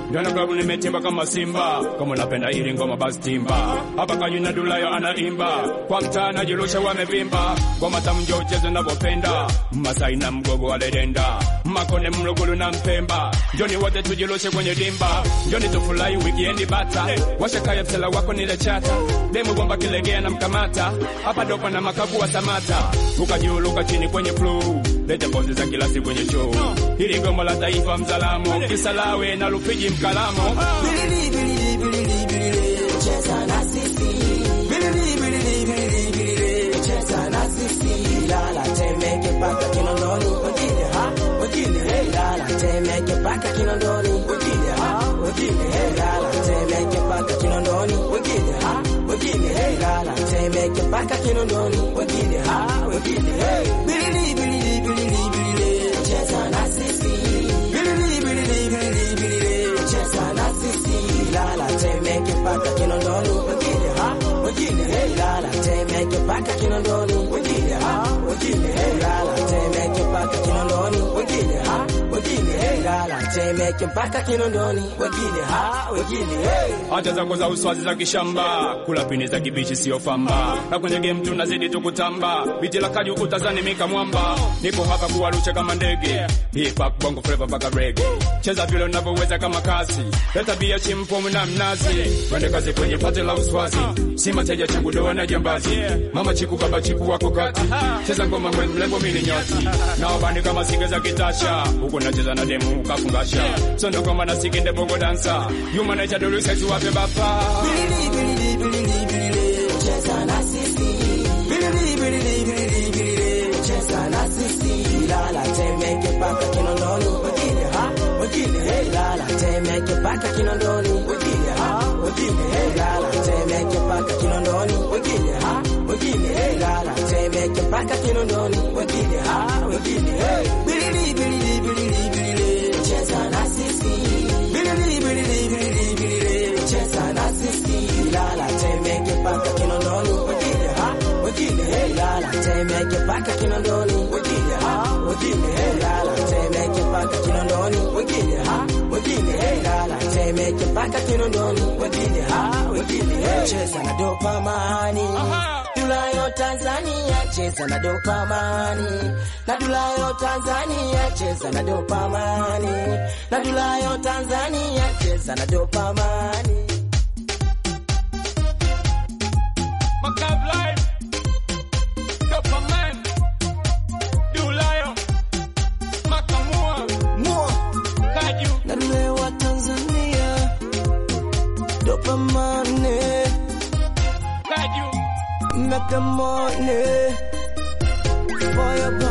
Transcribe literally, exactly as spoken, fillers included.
Jana klabu nimetimba kama simba. Kama unapenda ili ngoma basi timba. Hapa Kajuna Dulayo anaimba. Kwa mtaa najirusha wamevimba. Ngoma tamu njoo ucheze unavyopenda. Masai na Mgogo waledenda. Makone Mlugulu na Mpemba. Njoni wote tujirushe kwenye dimba. Njoni tufurahi weekend bata. Washa kaya msela wako nile chata. Demu bomba kilegea na mkamata. Hapa dopa na makabu wa Samata. Luka juu luka chini kwenye flow. Lete pose za kila siku kwenye show. Hili gombo la taifa mzalamo. Kisalawe na Rufiji mkalamo. Bilili bilili bilili bilili cheza na sisi. Bilili bilili bilili bilili cheza na sisi. Lala Temeke paka Kinondoni. Wengine ha, wengine hey. Lala Temeke paka Kinondoni. Wengine ha, wengine hey. Lala Temeke paka Kinondoni. Wengine ha, wengine hey. Lala Temeke paka Kinondoni. Wengine ha, wengine hey. Bilili bilili bilili bilili cheza na sisi. Bilili bilili bilili bilili cheza na sisi. Lala Temeke paka Kinondoni. Wengine ha, wengine hey. Lala Temeke paka Kinondoni. Wengine ha, wengine hey. Lala Temeke paka Kinondoni. Wengine ha, wengine hey. Lala Temeke paka Kinondoni. Wengine ha, wengine hey. Hata zangu za uswazi za kishamba. Kula pini za kibichi sio famba. Na kwenye game tunazidi tukutamba. Biti la Kaju utazani mika mwamba. Nipo hapa kuwarusha kama ndege. Hip hop bongo flavor mpaka reggae. Cheza vile unavyoweza kama kasi. Leta bia chimpo na mnazi. Wende kazi kwenye pate la uswazi. Si mateja changu doa na jambazi. Mama chiku baba chiku wako kati. Cheza ngoma mwe mlembo mili nyoti. Na wabani kama sige za kitasha. Huko nacheza na demu ukafungasha. Sondo kama na sikinde bongo dansa. Yuma na chadolu sexu wape bapa. Bilili bilili bilili bilili cheza na sisi. Bilili bilili bilili bilili cheza na sisi. Lala Temeke paka Kinondoni. Wengine ha, wengine hey. Lala Temeke paka Kinondoni. Wengine ha, wengine hey. Lala Temeke paka Kinondoni. Wengine ha, wengine hey. Lala Temeke paka Kinondoni. Wengine ha, wengine hey. Bilili bilili bilili bilili cheza na sisi. Bilili bilili bilili bilili cheza na sisi. Lala Temeke paka Kinondoni. Wengine ha, wengine hey. Lala Temeke paka Kinondoni. Wengine ha, wengine hey. Lala Temeke paka Kinondoni. Wengine ha, wengine hey. Lala Temeke paka Kinondoni. Wengine ha, wengine hey. Cheza na dopamani. Dulayo Tanzania cheza na dopamani. Na Dulayo Tanzania cheza na dopamani. Na Dulayo Tanzania cheza na dopamani. Macab life. Dopamine. Dulayo. Makamua. Mua. Kaju. Na Dulayo Tanzania. Dopamani. Kaju. Make the money for your